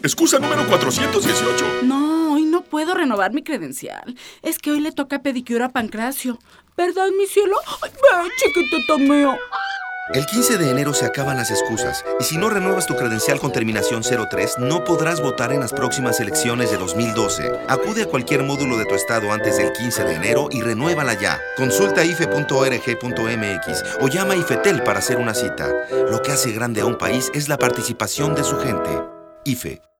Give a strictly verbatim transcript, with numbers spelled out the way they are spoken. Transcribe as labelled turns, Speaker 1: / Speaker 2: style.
Speaker 1: Excusa número cuatrocientos dieciocho.
Speaker 2: No, hoy no puedo renovar mi credencial. Es que hoy le toca pedicura a Pancracio. ¿Verdad, mi cielo? Ay, ven, chiquitito mío.
Speaker 3: El quince de enero se acaban las excusas, y si no renuevas tu credencial con terminación cero tres, no podrás votar en las próximas elecciones de dos mil doce. Acude a cualquier módulo de tu estado antes del quince de enero y renuévala ya. Consulta i f e punto org punto m x o llama a IFETEL para hacer una cita. Lo que hace grande a un país es la participación de su gente. I F E.